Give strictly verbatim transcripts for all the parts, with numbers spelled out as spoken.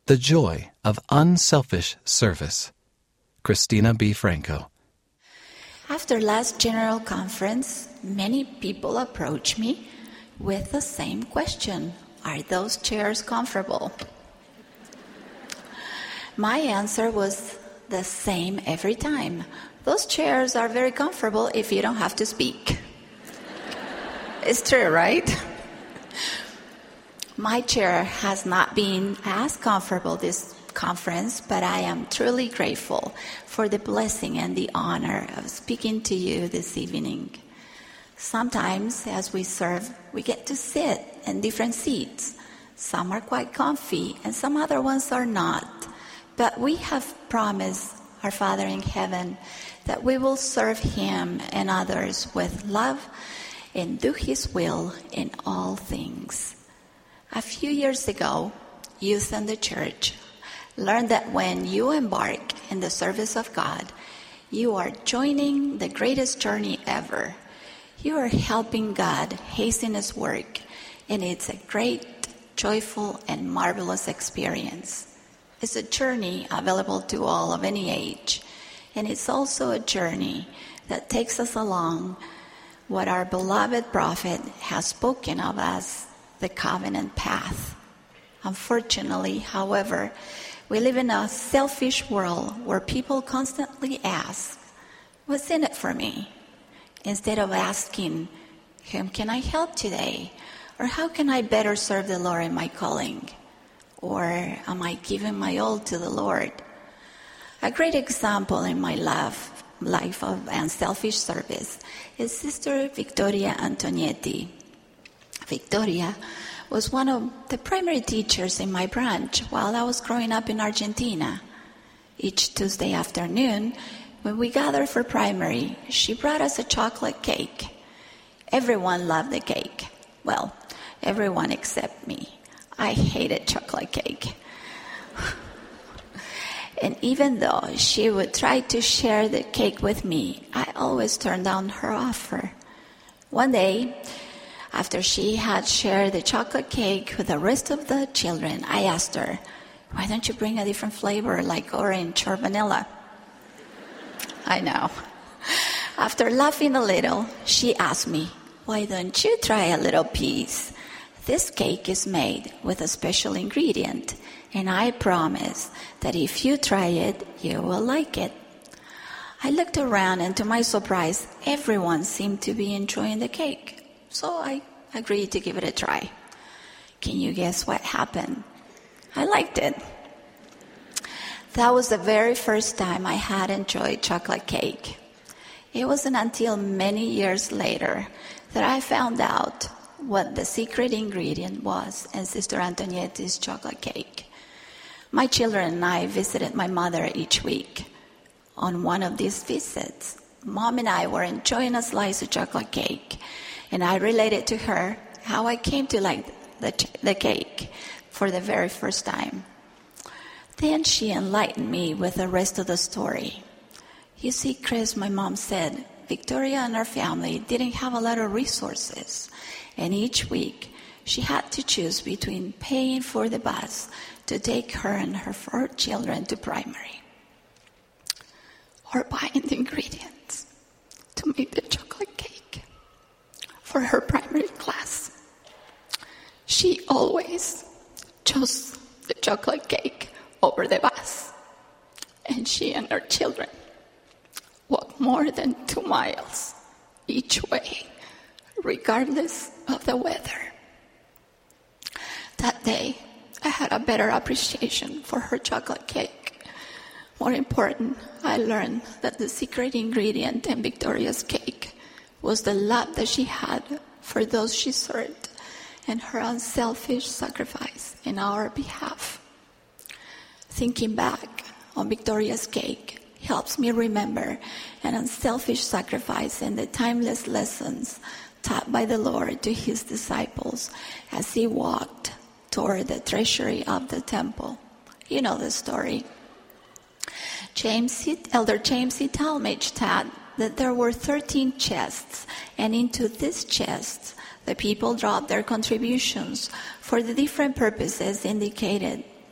The Joy of Unselfish Service. Christina B. Franco. After last general conference, many people approached me with the same question: are those chairs comfortable? My answer was the same every time. Those chairs are very comfortable if you don't have to speak. It's true, right? My chair has not been as comfortable this conference, but I am truly grateful for the blessing and the honor of speaking to you this evening. Sometimes as we serve, we get to sit in different seats. Some are quite comfy and some other ones are not. But we have promised our Father in heaven that we will serve Him and others with love and do His will in all things. A few years ago, youth in the church learned that when you embark in the service of God, you are joining the greatest journey ever. You are helping God hasten His work, and it's a great, joyful, and marvelous experience. It's a journey available to all of any age, and it's also a journey that takes us along what our beloved prophet has spoken of as the covenant path. Unfortunately, however, we live in a selfish world where people constantly ask, what's in it for me? Instead of asking, whom can I help today? Or how can I better serve the Lord in my calling? Or am I giving my all to the Lord? A great example in my life, life of unselfish service is Sister Victoria Antonietti. Victoria was one of the primary teachers in my branch while I was growing up in Argentina. Each Tuesday afternoon, when we gathered for primary, she brought us a chocolate cake. Everyone loved the cake. Well, everyone except me. I hated chocolate cake. And even though she would try to share the cake with me, I always turned down her offer. One day, after she had shared the chocolate cake with the rest of the children, I asked her, why don't you bring a different flavor like orange or vanilla? I know. After laughing a little, she asked me, why don't you try a little piece? This cake is made with a special ingredient, and I promise that if you try it, you will like it. I looked around, and to my surprise, everyone seemed to be enjoying the cake. So I agreed to give it a try. Can you guess what happened? I liked it. That was the very first time I had enjoyed chocolate cake. It wasn't until many years later that I found out what the secret ingredient was in Sister Antonietti's chocolate cake. My children and I visited my mother each week. On one of these visits, Mom and I were enjoying a slice of chocolate cake, and I related to her how I came to like the, the cake for the very first time. Then she enlightened me with the rest of the story. You see, Chris, my mom said, Victoria and her family didn't have a lot of resources, and each week she had to choose between paying for the bus to take her and her four children to primary, or buying the ingredients to make the chocolate cake for her primary class. She always chose the chocolate cake over the bus, and she and her children walked more than two miles each way, regardless of the weather. That day, I had a better appreciation for her chocolate cake. More important, I learned that the secret ingredient in Victoria's cake was the love that she had for those she served and her unselfish sacrifice in our behalf. Thinking back on Victoria's cake helps me remember an unselfish sacrifice and the timeless lessons taught by the Lord to his disciples as he walked toward the treasury of the temple. You know the story. James, Elder James E. Talmage taught that there were thirteen chests, and into these chests the people dropped their contributions for the different purposes indicated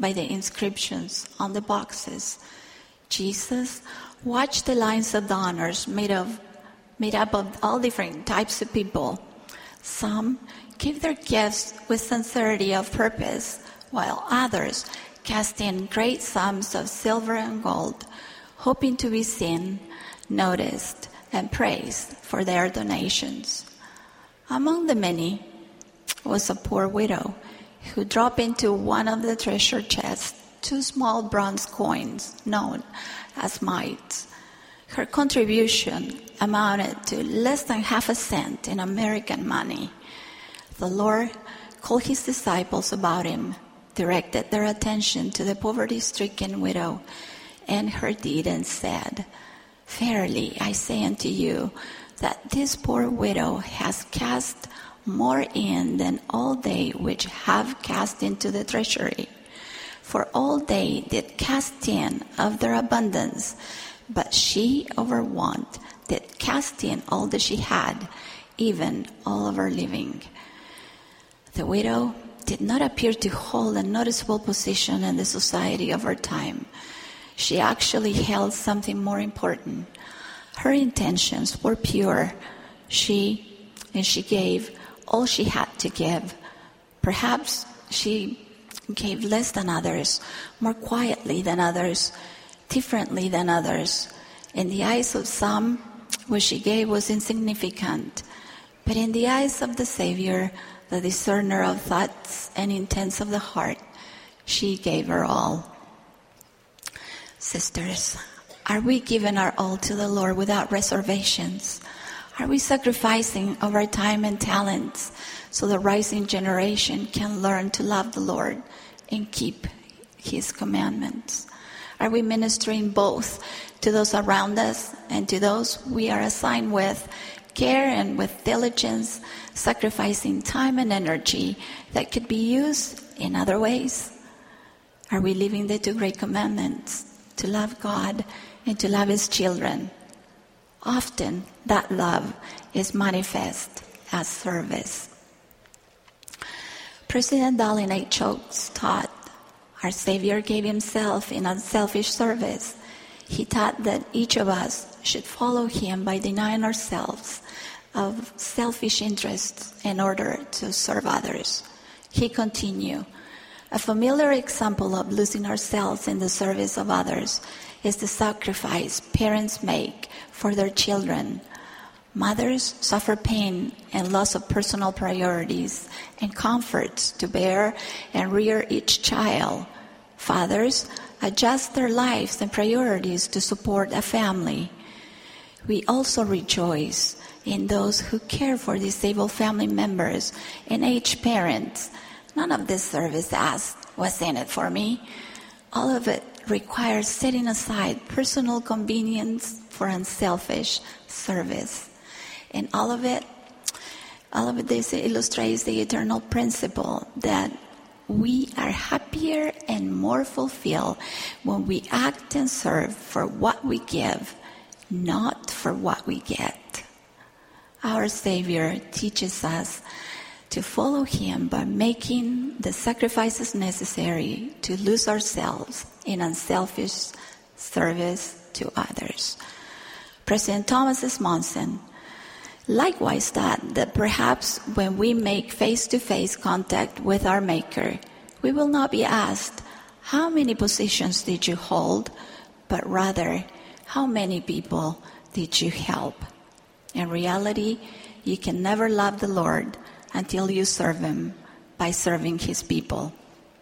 by the inscriptions on the boxes. Jesus watched the lines of donors made of made up of all different types of people. Some gave their gifts with sincerity of purpose, while others cast in great sums of silver and gold, hoping to be seen, noticed, and praised for their donations. Among the many was a poor widow who dropped into one of the treasure chests two small bronze coins known as mites. Her contribution amounted to less than half a cent in American money. The Lord called his disciples about him, directed their attention to the poverty-stricken widow and her deed, and said, "Verily I say unto you, that this poor widow has cast more in than all they which have cast into the treasury. For all they did cast in of their abundance, but she over want did cast in all that she had, even all of her living." The widow did not appear to hold a noticeable position in the society of her time. She actually held something more important. Her intentions were pure. She, and she gave all she had to give. Perhaps she gave less than others, more quietly than others, differently than others. In the eyes of some, what she gave was insignificant. But in the eyes of the Savior, the discerner of thoughts and intents of the heart, she gave her all. Sisters, are we giving our all to the Lord without reservations? Are we sacrificing of our time and talents so the rising generation can learn to love the Lord and keep his commandments? Are we ministering both to those around us and to those we are assigned with care and with diligence, sacrificing time and energy that could be used in other ways? Are we living the two great commandments, to love God and to love his children? Often that love is manifest as service. President Dallin H. Oaks taught our Savior gave himself in unselfish service. He taught that each of us should follow him by denying ourselves of selfish interests in order to serve others. He continued, "A familiar example of losing ourselves in the service of others is the sacrifice parents make for their children. Mothers suffer pain and loss of personal priorities and comforts to bear and rear each child. Fathers adjust their lives and priorities to support a family. We also rejoice in those who care for disabled family members and aged parents. None of this service asked, 'What's in it for me?' All of it requires setting aside personal convenience for unselfish service. And all of it, all of this illustrates the eternal principle that we are happier and more fulfilled when we act and serve for what we give, not for what we get. Our Savior teaches us to follow him by making the sacrifices necessary to lose ourselves in unselfish service to others. President Thomas S. Monson likewise thought that perhaps when we make face-to-face contact with our Maker, we will not be asked, "How many positions did you hold?" but rather, "How many people did you help?" In reality, you can never love the Lord until you serve him by serving his people.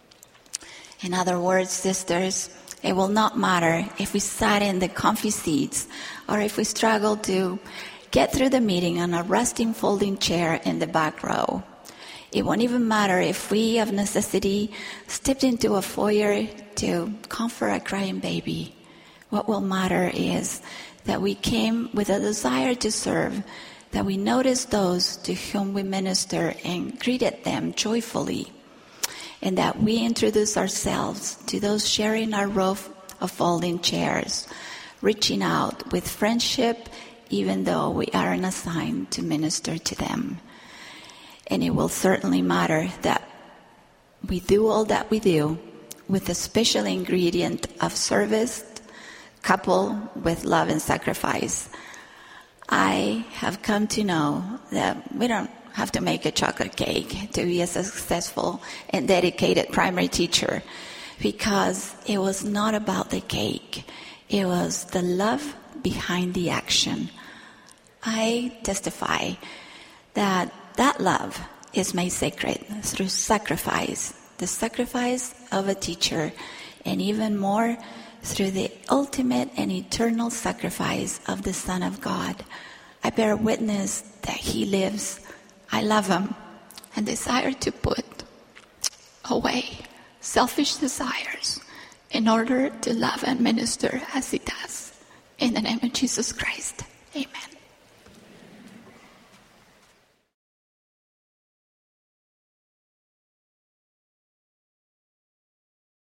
In other words, sisters, it will not matter if we sat in the comfy seats or if we struggle to get through the meeting on a resting folding chair in the back row. It won't even matter if we, of necessity, stepped into a foyer to comfort a crying baby. What will matter is that we came with a desire to serve, that we noticed those to whom we minister and greeted them joyfully, and that we introduced ourselves to those sharing our row of folding chairs, reaching out with friendship even though we aren't assigned to minister to them. And it will certainly matter that we do all that we do with a special ingredient of service coupled with love and sacrifice. I have come to know that we don't have to make a chocolate cake to be a successful and dedicated primary teacher, because it was not about the cake. It was the love behind the action. I testify that that love is made sacred through sacrifice, the sacrifice of a teacher, and even more through the ultimate and eternal sacrifice of the Son of God. I bear witness that He lives. I love Him and desire to put away selfish desires in order to love and minister as He does. In the name of Jesus Christ, amen.